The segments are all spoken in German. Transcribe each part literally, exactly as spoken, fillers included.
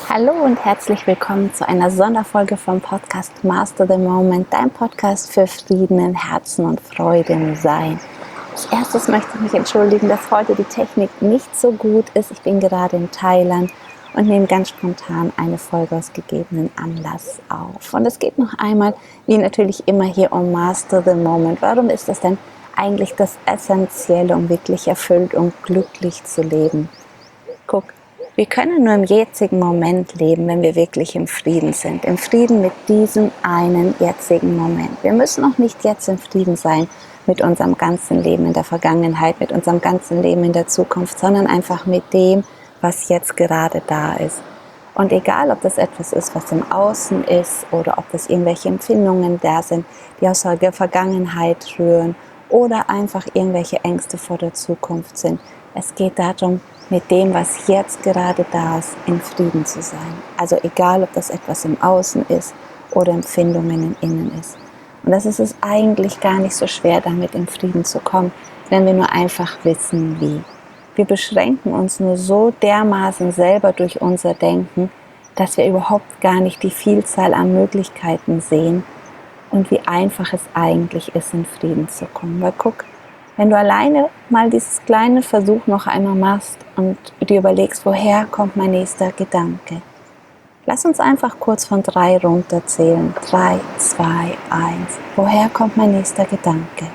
Hallo und herzlich willkommen zu einer Sonderfolge vom Podcast Master the Moment, dein Podcast für Frieden im Herzen und Freude im Sein. Als erstes möchte ich mich entschuldigen, dass heute die Technik nicht so gut ist. Ich bin gerade in Thailand und nehme ganz spontan eine Folge aus gegebenen Anlass auf. Und es geht noch einmal, wie natürlich immer hier, um Master the Moment. Warum ist das denn eigentlich das Essentielle, um wirklich erfüllt und glücklich zu leben? Guck, wir können nur im jetzigen Moment leben, wenn wir wirklich im Frieden sind. Im Frieden mit diesem einen jetzigen Moment. Wir müssen auch nicht jetzt im Frieden sein mit unserem ganzen Leben in der Vergangenheit, mit unserem ganzen Leben in der Zukunft, sondern einfach mit dem, was jetzt gerade da ist. Und egal, ob das etwas ist, was im Außen ist oder ob das irgendwelche Empfindungen da sind, die aus der Vergangenheit rühren oder einfach irgendwelche Ängste vor der Zukunft sind. Es geht darum, mit dem, was jetzt gerade da ist, in Frieden zu sein. Also egal, ob das etwas im Außen ist oder Empfindungen im Innen ist. Und das ist es eigentlich gar nicht so schwer, damit in Frieden zu kommen, wenn wir nur einfach wissen, wie. Wir beschränken uns nur so dermaßen selber durch unser Denken, dass wir überhaupt gar nicht die Vielzahl an Möglichkeiten sehen und wie einfach es eigentlich ist, in Frieden zu kommen. Weil guck, wenn du alleine mal dieses kleine Versuch noch einmal machst und dir überlegst, woher kommt mein nächster Gedanke. Lass uns einfach kurz von drei runterzählen. Drei, zwei, eins. Woher kommt mein nächster Gedanke?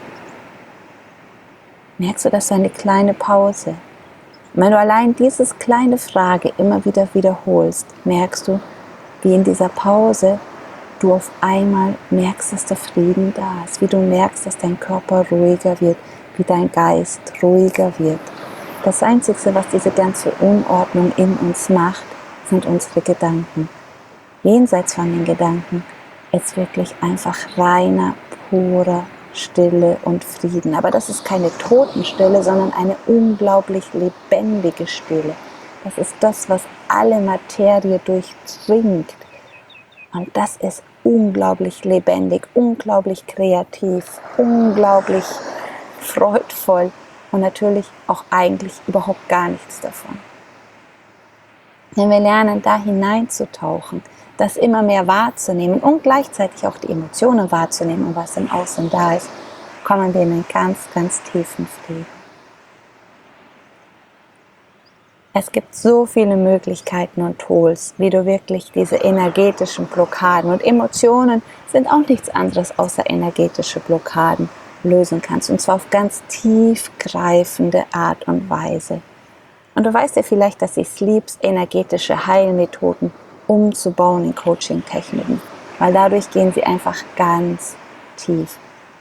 Merkst du, das ist eine kleine Pause? Und wenn du allein diese kleine Frage immer wieder wiederholst, merkst du, wie in dieser Pause du auf einmal merkst, dass der Frieden da ist. Wie du merkst, dass dein Körper ruhiger wird, wie dein Geist ruhiger wird. Das Einzige, was diese ganze Unordnung in uns macht, sind unsere Gedanken. Jenseits von den Gedanken ist wirklich einfach reiner, purer Stille und Frieden. Aber das ist keine Totenstille, sondern eine unglaublich lebendige Stille. Das ist das, was alle Materie durchdringt. Und das ist unglaublich lebendig, unglaublich kreativ, unglaublich freudvoll und natürlich auch eigentlich überhaupt gar nichts davon. Wenn wir lernen, da hineinzutauchen, das immer mehr wahrzunehmen und gleichzeitig auch die Emotionen wahrzunehmen und was im Außen da ist, kommen wir in einen ganz, ganz tiefen Frieden. Es gibt so viele Möglichkeiten und Tools, wie du wirklich diese energetischen Blockaden, und Emotionen sind auch nichts anderes außer energetische Blockaden, lösen kannst. Und zwar auf ganz tiefgreifende Art und Weise. Und du weißt ja vielleicht, dass ich es liebst, energetische Heilmethoden umzubauen in Coaching-Techniken. Weil dadurch gehen sie einfach ganz tief.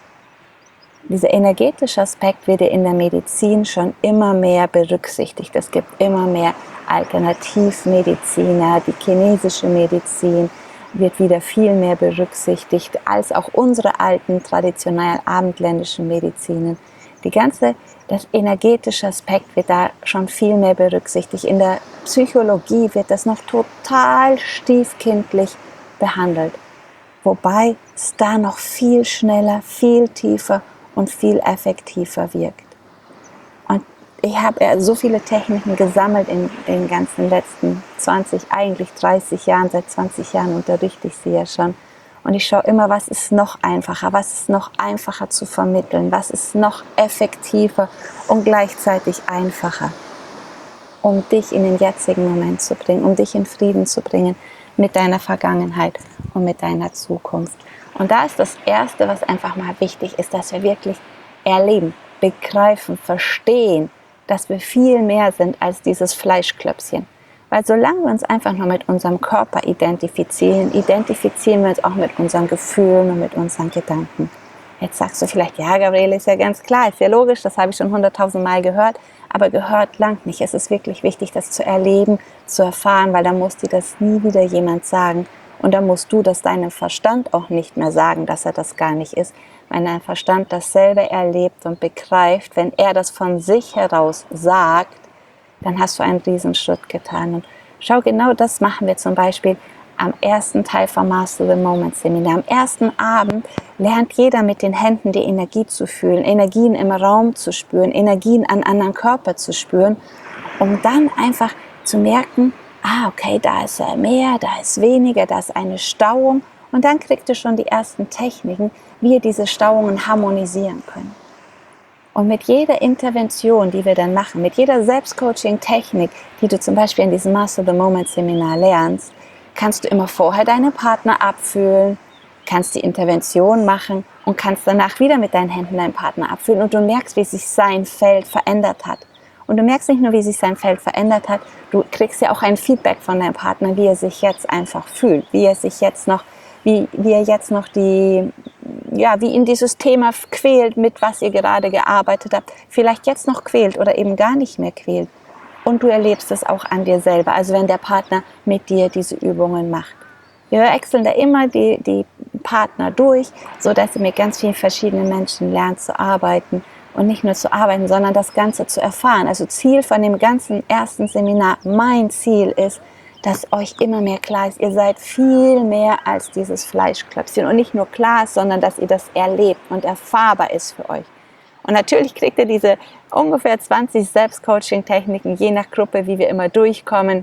Dieser energetische Aspekt wird in der Medizin schon immer mehr berücksichtigt. Es gibt immer mehr Alternativmediziner, die chinesische Medizin wird wieder viel mehr berücksichtigt als auch unsere alten, traditionell abendländischen Medizinen. Die ganze, das energetische Aspekt wird da schon viel mehr berücksichtigt. In der Psychologie wird das noch total stiefkindlich behandelt. Wobei es da noch viel schneller, viel tiefer und viel effektiver wirkt. Und ich habe ja so viele Techniken gesammelt in den ganzen letzten zwanzig, eigentlich dreißig Jahren, seit zwanzig Jahren unterrichte ich sie ja schon. Und ich schaue immer, was ist noch einfacher, was ist noch einfacher zu vermitteln, was ist noch effektiver und gleichzeitig einfacher, um dich in den jetzigen Moment zu bringen, um dich in Frieden zu bringen mit deiner Vergangenheit und mit deiner Zukunft. Und da ist das Erste, was einfach mal wichtig ist, dass wir wirklich erleben, begreifen, verstehen, dass wir viel mehr sind als dieses Fleischklöpschen. Weil solange wir uns einfach nur mit unserem Körper identifizieren, identifizieren wir uns auch mit unseren Gefühlen und mit unseren Gedanken. Jetzt sagst du vielleicht, ja Gabriele, ist ja ganz klar, ist ja logisch, das habe ich schon hunderttausend Mal gehört, aber gehört langt nicht. Es ist wirklich wichtig, das zu erleben, zu erfahren, weil dann muss dir das nie wieder jemand sagen. Und dann musst du das deinem Verstand auch nicht mehr sagen, dass er das gar nicht ist. Wenn dein Verstand das selber erlebt und begreift, wenn er das von sich heraus sagt, dann hast du einen Riesenschritt getan. Und schau, genau das machen wir zum Beispiel am ersten Teil vom Master the Moment Seminar. Am ersten Abend lernt jeder mit den Händen die Energie zu fühlen, Energien im Raum zu spüren, Energien an anderen Körper zu spüren, um dann einfach zu merken, ah, okay, da ist mehr, da ist weniger, da ist eine Stauung. Und dann kriegt ihr schon die ersten Techniken, wie ihr diese Stauungen harmonisieren könnt. Und mit jeder Intervention, die wir dann machen, mit jeder Selbstcoaching-Technik, die du zum Beispiel in diesem Master the Moment Seminar lernst, kannst du immer vorher deinen Partner abfühlen, kannst die Intervention machen und kannst danach wieder mit deinen Händen deinen Partner abfühlen und du merkst, wie sich sein Feld verändert hat. Und du merkst nicht nur, wie sich sein Feld verändert hat, du kriegst ja auch ein Feedback von deinem Partner, wie er sich jetzt einfach fühlt, wie er sich jetzt noch, wie, wie er jetzt noch die, ja, wie ihn dieses Thema quält, mit was ihr gerade gearbeitet habt, vielleicht jetzt noch quält oder eben gar nicht mehr quält. Und du erlebst es auch an dir selber, also wenn der Partner mit dir diese Übungen macht. Wir wechseln da immer die, die Partner durch, sodass ihr mit ganz vielen verschiedenen Menschen lernt zu arbeiten. Und nicht nur zu arbeiten, sondern das Ganze zu erfahren. Also Ziel von dem ganzen ersten Seminar, mein Ziel ist, dass euch immer mehr klar ist, ihr seid viel mehr als dieses Fleischklöpfchen. Und nicht nur klar ist, sondern dass ihr das erlebt und erfahrbar ist für euch. Und natürlich kriegt ihr diese ungefähr zwanzig Selbstcoaching-Techniken, je nach Gruppe, wie wir immer durchkommen,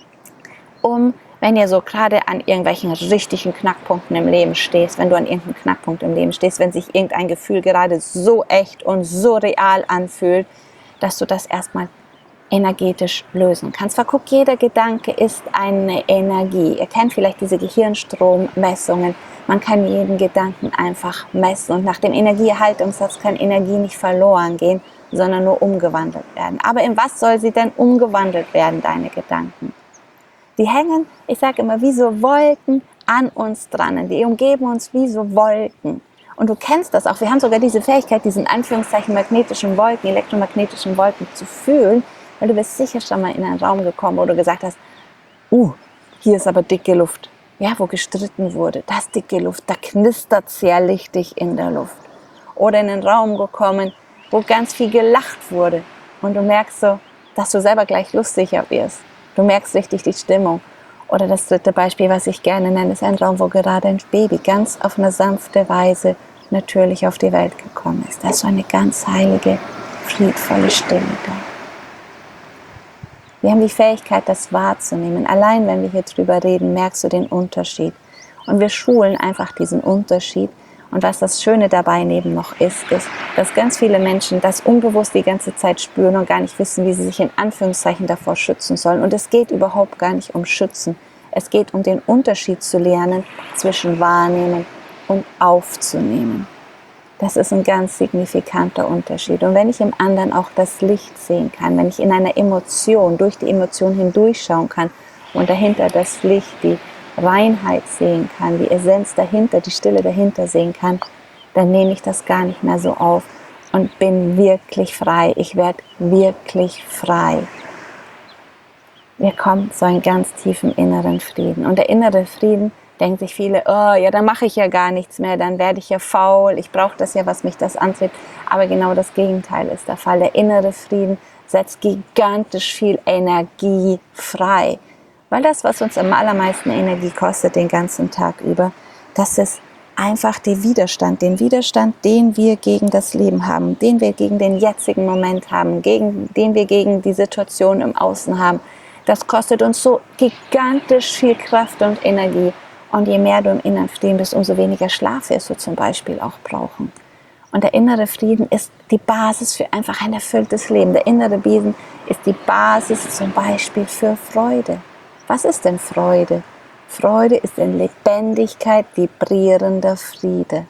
um, wenn ihr so gerade an irgendwelchen richtigen Knackpunkten im Leben stehst, wenn du an irgendeinem Knackpunkt im Leben stehst, wenn sich irgendein Gefühl gerade so echt und so real anfühlt, dass du das erstmal energetisch lösen kannst. Weil guck, jeder Gedanke ist eine Energie. Ihr kennt vielleicht diese Gehirnstrommessungen. Man kann jeden Gedanken einfach messen und nach dem Energieerhaltungssatz kann Energie nicht verloren gehen, sondern nur umgewandelt werden. Aber in was soll sie denn umgewandelt werden, deine Gedanken? Die hängen, ich sage immer, wie so Wolken an uns dran. Die umgeben uns wie so Wolken. Und du kennst das auch. Wir haben sogar diese Fähigkeit, diesen Anführungszeichen magnetischen Wolken, elektromagnetischen Wolken zu fühlen, weil du bist sicher schon mal in einen Raum gekommen, wo du gesagt hast, uh, hier ist aber dicke Luft. Ja, wo gestritten wurde, das ist dicke Luft, da knistert es ja richtig in der Luft. Oder in einen Raum gekommen, wo ganz viel gelacht wurde. Und du merkst so, dass du selber gleich lustiger wirst. Du merkst richtig die Stimmung. Oder das dritte Beispiel, was ich gerne nenne, ist ein Raum, wo gerade ein Baby ganz auf eine sanfte Weise natürlich auf die Welt gekommen ist. Da ist so eine ganz heilige, friedvolle Stille da. Wir haben die Fähigkeit, das wahrzunehmen. Allein wenn wir hier drüber reden, merkst du den Unterschied. Und wir schulen einfach diesen Unterschied. Und was das Schöne dabei neben noch ist, ist, dass ganz viele Menschen das unbewusst die ganze Zeit spüren und gar nicht wissen, wie sie sich in Anführungszeichen davor schützen sollen. Und es geht überhaupt gar nicht um Schützen. Es geht um den Unterschied zu lernen zwischen wahrnehmen und aufzunehmen. Das ist ein ganz signifikanter Unterschied. Und wenn ich im anderen auch das Licht sehen kann, wenn ich in einer Emotion, durch die Emotion hindurchschauen kann und dahinter das Licht, die Reinheit sehen kann, die Essenz dahinter, die Stille dahinter sehen kann, dann nehme ich das gar nicht mehr so auf und bin wirklich frei. Ich werde wirklich frei. Wir kommen zu einem ganz tiefen inneren Frieden. Und der innere Frieden, denken sich viele, oh, ja, dann mache ich ja gar nichts mehr, dann werde ich ja faul, ich brauche das ja, was mich das anzieht. Aber genau das Gegenteil ist der Fall. Der innere Frieden setzt gigantisch viel Energie frei. Weil das, was uns am allermeisten Energie kostet, den ganzen Tag über, das ist einfach der Widerstand. Den Widerstand, den wir gegen das Leben haben, den wir gegen den jetzigen Moment haben, gegen, den wir gegen die Situation im Außen haben. Das kostet uns so gigantisch viel Kraft und Energie. Und je mehr du im inneren Frieden bist, umso weniger Schlaf wirst du zum Beispiel auch brauchen. Und der innere Frieden ist die Basis für einfach ein erfülltes Leben. Der innere Frieden ist die Basis zum Beispiel für Freude. Was ist denn Freude? Freude ist in Lebendigkeit vibrierender Friede.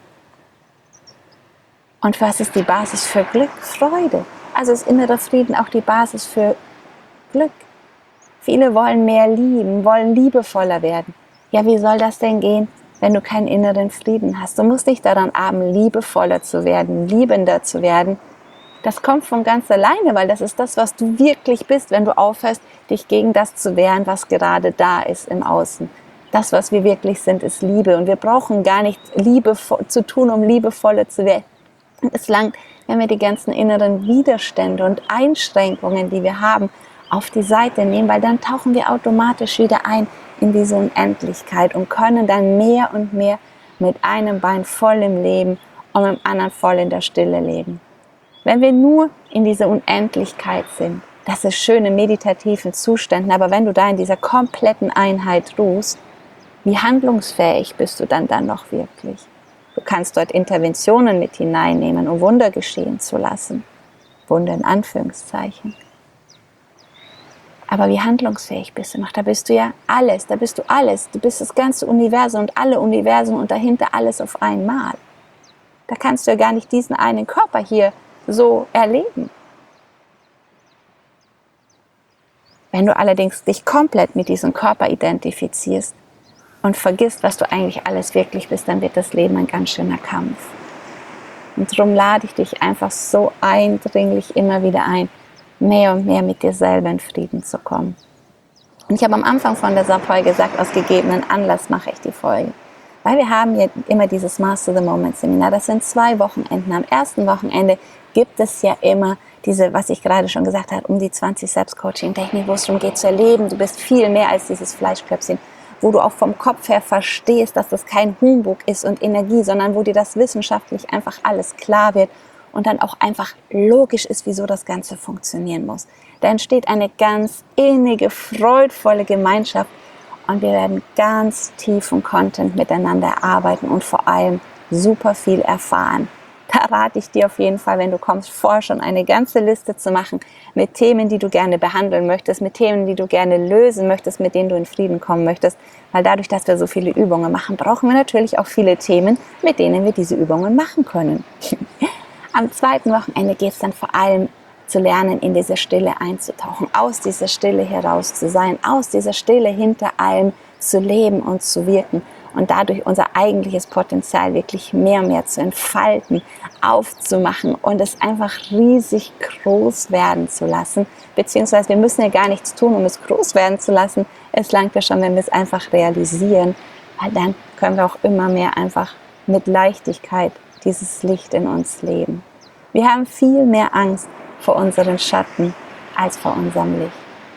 Und was ist die Basis für Glück? Freude. Also ist innerer Frieden auch die Basis für Glück. Viele wollen mehr lieben, wollen liebevoller werden. Ja, wie soll das denn gehen, wenn du keinen inneren Frieden hast? Du musst nicht daran arbeiten, liebevoller zu werden, liebender zu werden. Das kommt von ganz alleine, weil das ist das, was du wirklich bist, wenn du aufhörst, dich gegen das zu wehren, was gerade da ist im Außen. Das, was wir wirklich sind, ist Liebe. Und wir brauchen gar nicht Liebe zu tun, um liebevoller zu werden. Es langt, wenn wir die ganzen inneren Widerstände und Einschränkungen, die wir haben, auf die Seite nehmen, weil dann tauchen wir automatisch wieder ein in diese Unendlichkeit und können dann mehr und mehr mit einem Bein voll im Leben und mit dem anderen voll in der Stille leben. Wenn wir nur in dieser Unendlichkeit sind, das ist schön in meditativen Zuständen, aber wenn du da in dieser kompletten Einheit ruhst, wie handlungsfähig bist du dann dann noch wirklich? Du kannst dort Interventionen mit hineinnehmen, um Wunder geschehen zu lassen. Wunder in Anführungszeichen. Aber wie handlungsfähig bist du noch? Da bist du ja alles, da bist du alles. Du bist das ganze Universum und alle Universen und dahinter alles auf einmal. Da kannst du ja gar nicht diesen einen Körper hier so erleben. Wenn du allerdings dich komplett mit diesem Körper identifizierst und vergisst, was du eigentlich alles wirklich bist, dann wird das Leben ein ganz schöner Kampf. Und darum lade ich dich einfach so eindringlich immer wieder ein, mehr und mehr mit dir selber in Frieden zu kommen. Und ich habe am Anfang von dieser Folge gesagt, aus gegebenen Anlass mache ich die Folge. Weil wir haben ja immer dieses Master the Moment Seminar, das sind zwei Wochenenden. Am ersten Wochenende gibt es ja immer diese, was ich gerade schon gesagt habe, um die zwanzig Selbstcoaching-Techniken, wo es darum geht zu erleben, du bist viel mehr als dieses Fleischklöpfchen, wo du auch vom Kopf her verstehst, dass das kein Humbug ist und Energie, sondern wo dir das wissenschaftlich einfach alles klar wird und dann auch einfach logisch ist, wieso das Ganze funktionieren muss. Da entsteht eine ganz innige, freudvolle Gemeinschaft und wir werden ganz tiefen Content miteinander erarbeiten und vor allem super viel erfahren. Da rate ich dir auf jeden Fall, wenn du kommst, vor schon eine ganze Liste zu machen mit Themen, die du gerne behandeln möchtest, mit Themen, die du gerne lösen möchtest, mit denen du in Frieden kommen möchtest. Weil dadurch, dass wir so viele Übungen machen, brauchen wir natürlich auch viele Themen, mit denen wir diese Übungen machen können. Am zweiten Wochenende geht es dann vor allem zu lernen, in diese Stille einzutauchen, aus dieser Stille heraus zu sein, aus dieser Stille hinter allem zu leben und zu wirken und dadurch unser eigentliches Potenzial wirklich mehr und mehr zu entfalten, aufzumachen und es einfach riesig groß werden zu lassen. Beziehungsweise wir müssen ja gar nichts tun, um es groß werden zu lassen. Es langt ja schon, wenn wir es einfach realisieren, weil dann können wir auch immer mehr einfach mit Leichtigkeit dieses Licht in uns leben. Wir haben viel mehr Angst vor unseren Schatten als vor unserem Licht.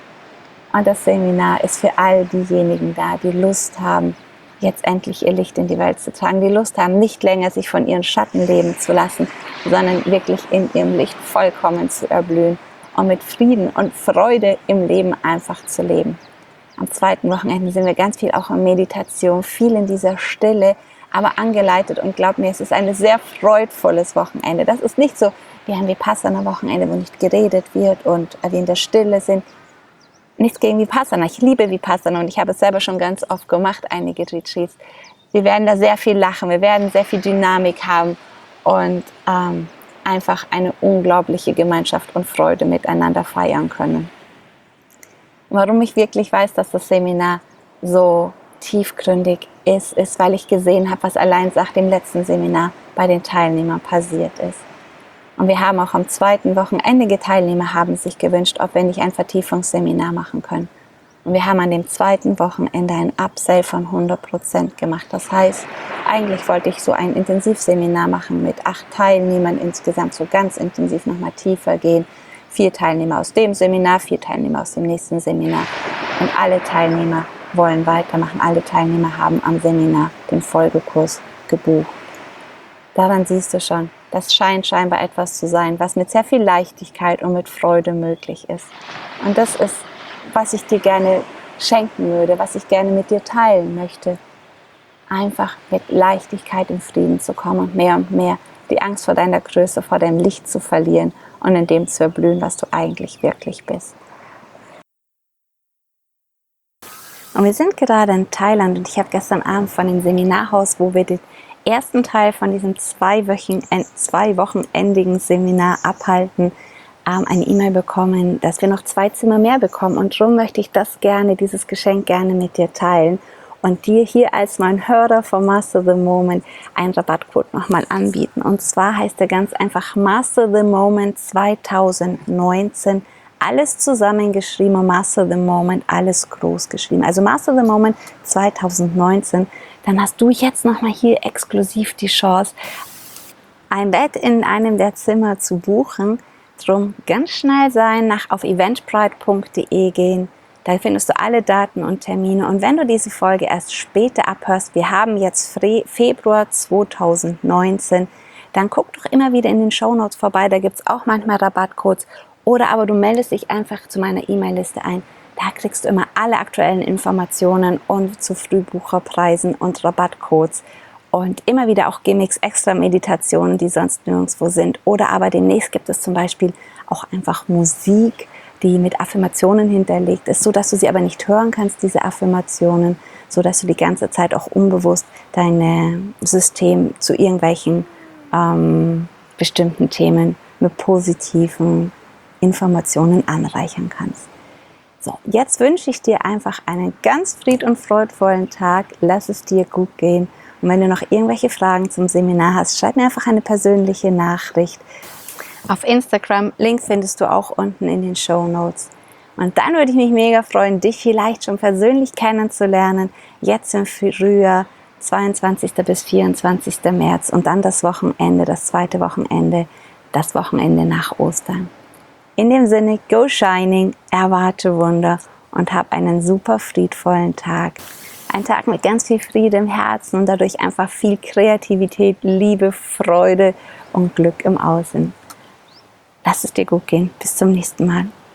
Und das Seminar ist für all diejenigen da, die Lust haben, jetzt endlich ihr Licht in die Welt zu tragen, die Lust haben, nicht länger sich von ihren Schatten leben zu lassen, sondern wirklich in ihrem Licht vollkommen zu erblühen und mit Frieden und Freude im Leben einfach zu leben. Am zweiten Wochenende sind wir ganz viel auch in Meditation, viel in dieser Stille, aber angeleitet, und glaub mir, es ist ein sehr freudvolles Wochenende. Das ist nicht so wie ein Vipassana-Wochenende, wo nicht geredet wird und wir in der Stille sind. Nichts gegen Vipassana, ich liebe Vipassana und ich habe es selber schon ganz oft gemacht, einige Retreats. Wir werden da sehr viel lachen, wir werden sehr viel Dynamik haben und ähm, einfach eine unglaubliche Gemeinschaft und Freude miteinander feiern können. Warum ich wirklich weiß, dass das Seminar so tiefgründig ist, ist, weil ich gesehen habe, was allein nach dem letzten Seminar bei den Teilnehmern passiert ist. Und wir haben auch am zweiten Wochenende, einige Teilnehmer haben sich gewünscht, ob wir nicht ein Vertiefungsseminar machen können. Und wir haben an dem zweiten Wochenende ein Upsell von hundert Prozent gemacht. Das heißt, eigentlich wollte ich so ein Intensivseminar machen mit acht Teilnehmern insgesamt, so ganz intensiv nochmal tiefer gehen. Vier Teilnehmer aus dem Seminar, vier Teilnehmer aus dem nächsten Seminar. Und alle Teilnehmer wollen weitermachen. Alle Teilnehmer haben am Seminar den Folgekurs gebucht. Daran siehst du schon, das scheint scheinbar etwas zu sein, was mit sehr viel Leichtigkeit und mit Freude möglich ist. Und das ist, was ich dir gerne schenken würde, was ich gerne mit dir teilen möchte. Einfach mit Leichtigkeit in Frieden zu kommen und mehr und mehr die Angst vor deiner Größe, vor deinem Licht zu verlieren und in dem zu erblühen, was du eigentlich wirklich bist. Und wir sind gerade in Thailand und ich habe gestern Abend von dem Seminarhaus, wo wir den ersten Teil von diesem zwei, Wochen, zwei wochenendigen Seminar abhalten, eine E-Mail bekommen, dass wir noch zwei Zimmer mehr bekommen. Und darum möchte ich das gerne, dieses Geschenk gerne mit dir teilen und dir hier als mein Hörer vom Master the Moment einen Rabattcode nochmal anbieten. Und zwar heißt der ganz einfach Master the Moment zwanzig neunzehn. Alles zusammengeschrieben, Master the Moment, alles groß geschrieben. Also Master the Moment zwanzig neunzehn. Dann hast du jetzt nochmal hier exklusiv die Chance, ein Bett in einem der Zimmer zu buchen. Drum ganz schnell sein, nach auf eventbrite punkt de gehen. Da findest du alle Daten und Termine. Und wenn du diese Folge erst später abhörst, wir haben jetzt Februar zwanzig neunzehn, dann guck doch immer wieder in den Shownotes vorbei. Da gibt es auch manchmal Rabattcodes. Oder aber du meldest dich einfach zu meiner E-Mail-Liste ein. Da kriegst du immer alle aktuellen Informationen und zu Frühbucherpreisen und Rabattcodes und immer wieder auch Gimmicks, extra Meditationen, die sonst nirgendwo sind. Oder aber demnächst gibt es zum Beispiel auch einfach Musik, die mit Affirmationen hinterlegt ist, so dass du sie aber nicht hören kannst, diese Affirmationen, so dass du die ganze Zeit auch unbewusst dein System zu irgendwelchen ähm, bestimmten Themen mit positiven Informationen anreichern kannst. So, jetzt wünsche ich dir einfach einen ganz fried- und freudvollen Tag. Lass es dir gut gehen. Und wenn du noch irgendwelche Fragen zum Seminar hast, schreib mir einfach eine persönliche Nachricht. Auf Instagram, Link findest du auch unten in den Shownotes. Und dann würde ich mich mega freuen, dich vielleicht schon persönlich kennenzulernen. Jetzt im Frühjahr, zweiundzwanzigsten bis vierundzwanzigsten März und dann das Wochenende, das zweite Wochenende, das Wochenende nach Ostern. In dem Sinne, go shining, erwarte Wunder und hab einen super friedvollen Tag. Ein Tag mit ganz viel Friede im Herzen und dadurch einfach viel Kreativität, Liebe, Freude und Glück im Außen. Lass es dir gut gehen. Bis zum nächsten Mal.